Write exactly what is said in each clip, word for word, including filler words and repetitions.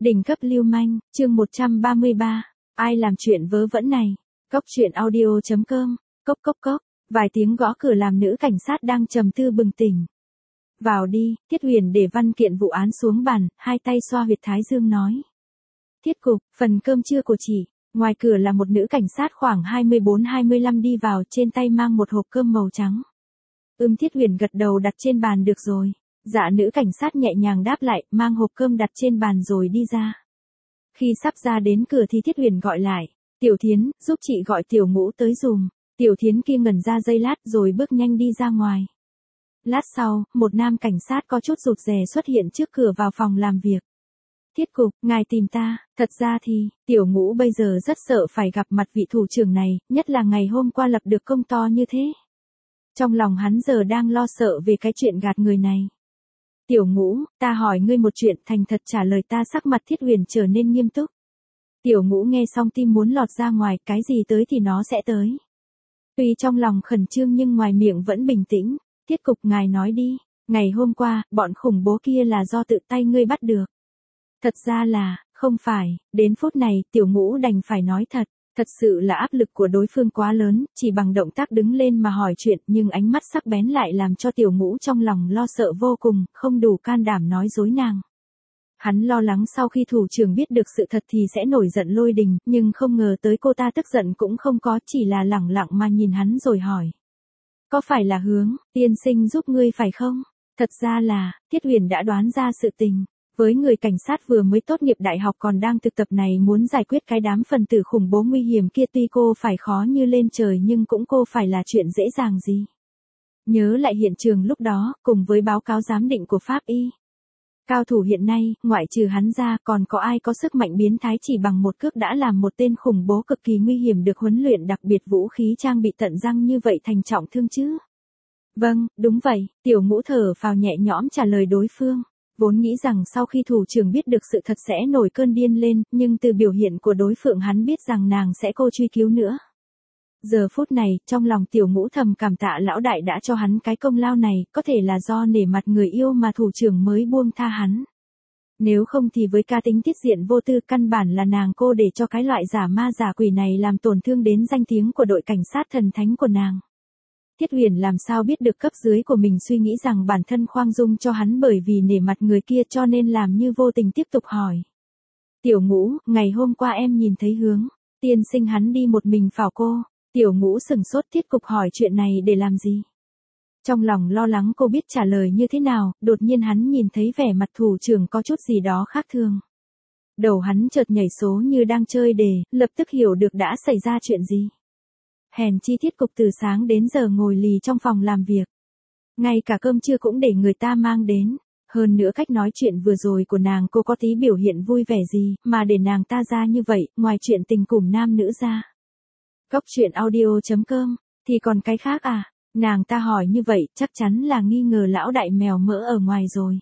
Đỉnh cấp lưu manh, chương một trăm ba mươi ba. Ai làm chuyện vớ vẩn này? Cốc truyện audio chấm com. Cốc cốc cốc. Vài tiếng gõ cửa làm nữ cảnh sát đang trầm tư bừng tỉnh. Vào đi, Thiết Huyền để văn kiện vụ án xuống bàn, hai tay xoa huyệt thái dương nói. Thiết cục, phần cơm trưa của chị. Ngoài cửa là một nữ cảnh sát khoảng hai mươi bốn hai mươi lăm đi vào, trên tay mang một hộp cơm màu trắng. Ưm Thiết Huyền gật đầu đặt trên bàn. Được rồi. Dạ nữ cảnh sát nhẹ nhàng đáp lại, mang hộp cơm đặt trên bàn rồi đi ra. Khi sắp ra đến cửa thì Thiết Huyền gọi lại. Tiểu Thiến, giúp chị gọi Tiểu Ngũ tới dùm. Tiểu Thiến kia ngẩn ra giây lát rồi bước nhanh đi ra ngoài. Lát sau, một nam cảnh sát có chút rụt rè xuất hiện trước cửa vào phòng làm việc. Thiết cục, ngài tìm ta. Thật ra thì, Tiểu Ngũ bây giờ rất sợ phải gặp mặt vị thủ trưởng này, nhất là ngày hôm qua lập được công to như thế. Trong lòng hắn giờ đang lo sợ về cái chuyện gạt người này. Tiểu Ngũ, ta hỏi ngươi một chuyện, thành thật trả lời ta. Sắc mặt Thiết Huyền trở nên nghiêm túc. Tiểu Ngũ nghe xong tim muốn lọt ra ngoài, cái gì tới thì nó sẽ tới. Tuy trong lòng khẩn trương nhưng ngoài miệng vẫn bình tĩnh. Thiết cục, ngài nói đi, ngày hôm qua, bọn khủng bố kia là do tự tay ngươi bắt được. Thật ra là, không phải, đến phút này, Tiểu Ngũ đành phải nói thật. Thật sự là áp lực của đối phương quá lớn, chỉ bằng động tác đứng lên mà hỏi chuyện, nhưng ánh mắt sắc bén lại làm cho Tiểu Ngũ trong lòng lo sợ vô cùng, không đủ can đảm nói dối nàng. Hắn lo lắng sau khi thủ trưởng biết được sự thật thì sẽ nổi giận lôi đình, nhưng không ngờ tới cô ta tức giận cũng không có, chỉ là lẳng lặng mà nhìn hắn rồi hỏi. Có phải là Hướng, tiên sinh giúp ngươi phải không? Thật ra là, Thiết Huyền đã đoán ra sự tình. Với người cảnh sát vừa mới tốt nghiệp đại học còn đang thực tập này muốn giải quyết cái đám phần tử khủng bố nguy hiểm kia, tuy cô phải khó như lên trời nhưng cũng cô phải là chuyện dễ dàng gì. Nhớ lại hiện trường lúc đó, cùng với báo cáo giám định của pháp y. Cao thủ hiện nay, ngoại trừ hắn ra, còn có ai có sức mạnh biến thái chỉ bằng một cước đã làm một tên khủng bố cực kỳ nguy hiểm được huấn luyện đặc biệt vũ khí trang bị tận răng như vậy thành trọng thương chứ? Vâng, đúng vậy, Tiểu Ngũ thở phào nhẹ nhõm trả lời đối phương. Vốn nghĩ rằng sau khi thủ trưởng biết được sự thật sẽ nổi cơn điên lên, nhưng từ biểu hiện của đối phương hắn biết rằng nàng sẽ cô truy cứu nữa. Giờ phút này, trong lòng Tiểu Ngũ thầm cảm tạ lão đại đã cho hắn cái công lao này, có thể là do nể mặt người yêu mà thủ trưởng mới buông tha hắn. Nếu không thì với cá tính tiết diện vô tư, căn bản là nàng cô để cho cái loại giả ma giả quỷ này làm tổn thương đến danh tiếng của đội cảnh sát thần thánh của nàng. Thiết Huyền làm sao biết được cấp dưới của mình suy nghĩ rằng bản thân khoan dung cho hắn bởi vì nể mặt người kia cho nên làm như vô tình tiếp tục hỏi. Tiểu Ngũ, ngày hôm qua em nhìn thấy Hướng, tiên sinh hắn đi một mình phảo cô. Tiểu Ngũ sừng sốt. Thiết cục hỏi chuyện này để làm gì? Trong lòng lo lắng cô biết trả lời như thế nào, đột nhiên hắn nhìn thấy vẻ mặt thủ trưởng có chút gì đó khác thường. Đầu hắn chợt nhảy số như đang chơi đề, lập tức hiểu được đã xảy ra chuyện gì. Hèn chi Thiết cục từ sáng đến giờ ngồi lì trong phòng làm việc. Ngay cả cơm trưa cũng để người ta mang đến. Hơn nữa cách nói chuyện vừa rồi của nàng cô có tí biểu hiện vui vẻ gì, mà để nàng ta ra như vậy, ngoài chuyện tình cùm nam nữ ra. Cốc truyện audio chấm com, thì còn cái khác à? Nàng ta hỏi như vậy, chắc chắn là nghi ngờ lão đại mèo mỡ ở ngoài rồi.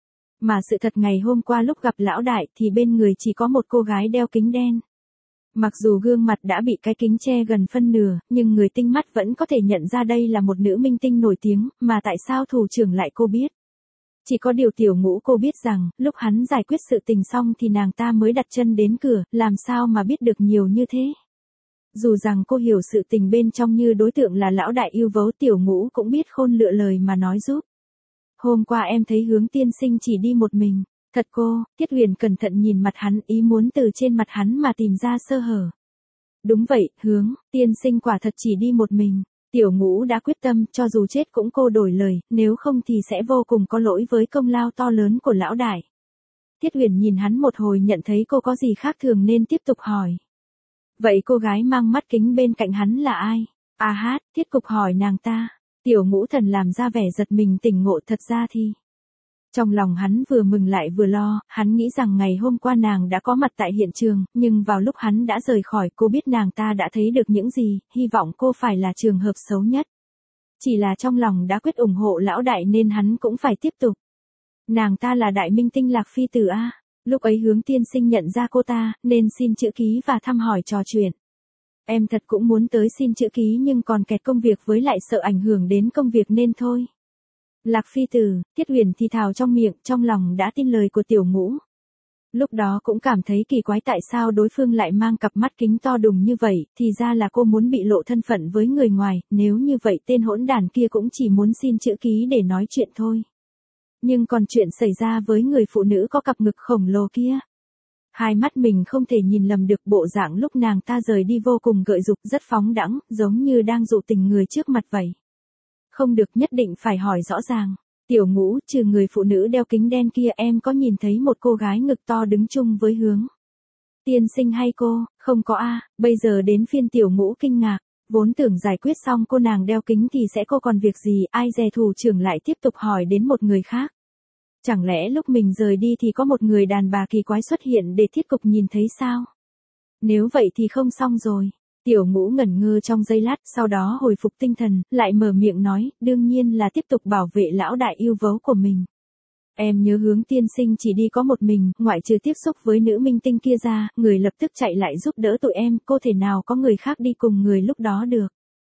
Mà sự thật ngày hôm qua lúc gặp lão đại thì bên người chỉ có một cô gái đeo kính đen. Mặc dù gương mặt đã bị cái kính che gần phân nửa, nhưng người tinh mắt vẫn có thể nhận ra đây là một nữ minh tinh nổi tiếng, mà tại sao thủ trưởng lại cô biết? Chỉ có điều Tiểu Ngũ cô biết rằng, lúc hắn giải quyết sự tình xong thì nàng ta mới đặt chân đến cửa, làm sao mà biết được nhiều như thế? Dù rằng cô hiểu sự tình bên trong như đối tượng là lão đại yêu vấu, Tiểu Ngũ cũng biết khôn lựa lời mà nói giúp. Hôm qua em thấy Hướng tiên sinh chỉ đi một mình. Thật cô? Thiết Huyền cẩn thận nhìn mặt hắn, ý muốn từ trên mặt hắn mà tìm ra sơ hở. Đúng vậy, Hướng, tiên sinh quả thật chỉ đi một mình. Tiểu Ngũ đã quyết tâm, cho dù chết cũng cô đổi lời, nếu không thì sẽ vô cùng có lỗi với công lao to lớn của lão đại. Thiết Huyền nhìn hắn một hồi nhận thấy cô có gì khác thường nên tiếp tục hỏi. Vậy cô gái mang mắt kính bên cạnh hắn là ai? À hát, Thiết cục hỏi nàng ta. Tiểu Ngũ thần làm ra vẻ giật mình tỉnh ngộ. Thật ra thì... Trong lòng hắn vừa mừng lại vừa lo, hắn nghĩ rằng ngày hôm qua nàng đã có mặt tại hiện trường, nhưng vào lúc hắn đã rời khỏi cô biết nàng ta đã thấy được những gì, hy vọng cô phải là trường hợp xấu nhất. Chỉ là trong lòng đã quyết ủng hộ lão đại nên hắn cũng phải tiếp tục. Nàng ta là đại minh tinh Lạc Phi Tử A, lúc ấy Hướng tiên sinh nhận ra cô ta, nên xin chữ ký và thăm hỏi trò chuyện. Em thật cũng muốn tới xin chữ ký nhưng còn kẹt công việc với lại sợ ảnh hưởng đến công việc nên thôi. Lạc Phi Tử, Thiết Huyền thì thào trong miệng, trong lòng đã tin lời của Tiểu Ngũ. Lúc đó cũng cảm thấy kỳ quái tại sao đối phương lại mang cặp mắt kính to đùng như vậy, thì ra là cô muốn bị lộ thân phận với người ngoài, nếu như vậy tên hỗn đản kia cũng chỉ muốn xin chữ ký để nói chuyện thôi. Nhưng còn chuyện xảy ra với người phụ nữ có cặp ngực khổng lồ kia. Hai mắt mình không thể nhìn lầm được, bộ dạng lúc nàng ta rời đi vô cùng gợi dục, rất phóng đãng, giống như đang dụ tình người trước mặt vậy. Không được, nhất định phải hỏi rõ ràng. Tiểu Ngũ, trừ người phụ nữ đeo kính đen kia em có nhìn thấy một cô gái ngực to đứng chung với Hướng tiên sinh hay cô? Không có a. Bây giờ đến phiên Tiểu Ngũ kinh ngạc, vốn tưởng giải quyết xong cô nàng đeo kính thì sẽ có còn việc gì, ai dè thủ trưởng lại tiếp tục hỏi đến một người khác. Chẳng lẽ lúc mình rời đi thì có một người đàn bà kỳ quái xuất hiện để thiết cục nhìn thấy sao? Nếu vậy thì không xong rồi. Tiểu Ngũ ngẩn ngơ trong giây lát, sau đó hồi phục tinh thần, lại mở miệng nói, đương nhiên là tiếp tục bảo vệ lão đại yêu dấu của mình. Em nhớ Hướng tiên sinh chỉ đi có một mình, ngoại trừ tiếp xúc với nữ minh tinh kia ra, người lập tức chạy lại giúp đỡ tụi em, cô thể nào có người khác đi cùng người lúc đó được.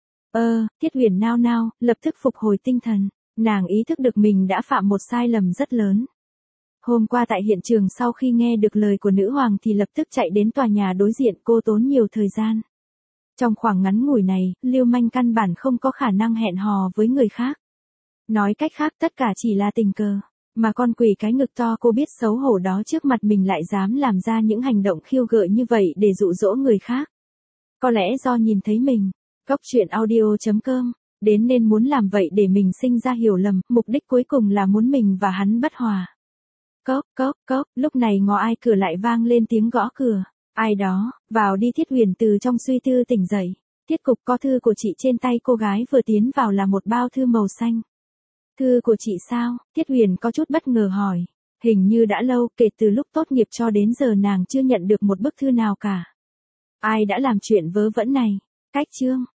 Ơ, Tiết Huyền nao nao, lập tức phục hồi tinh thần, nàng ý thức được mình đã phạm một sai lầm rất lớn. Hôm qua tại hiện trường sau khi nghe được lời của nữ hoàng thì lập tức chạy đến tòa nhà đối diện, cô tốn nhiều thời gian. Trong khoảng ngắn ngủi này, Lưu Manh căn bản không có khả năng hẹn hò với người khác. Nói cách khác tất cả chỉ là tình cờ, mà con quỷ cái ngực to cô biết xấu hổ đó trước mặt mình lại dám làm ra những hành động khiêu gợi như vậy để dụ dỗ người khác. Có lẽ do nhìn thấy mình, Cốc truyện audio chấm com, đến nên muốn làm vậy để mình sinh ra hiểu lầm, mục đích cuối cùng là muốn mình và hắn bất hòa. Cốc, cốc, cốc, lúc này ngõ ai cửa lại vang lên tiếng gõ cửa. Ai đó, vào đi. Thiết Huyền từ trong suy tư tỉnh dậy. Tiết Cục, có thư của chị trên tay. Cô gái vừa tiến vào là một bao thư màu xanh. Thư của chị sao? Thiết Huyền có chút bất ngờ hỏi. Hình như đã lâu, kể từ lúc tốt nghiệp cho đến giờ nàng chưa nhận được một bức thư nào cả. Ai đã làm chuyện vớ vẩn này? Cách chương.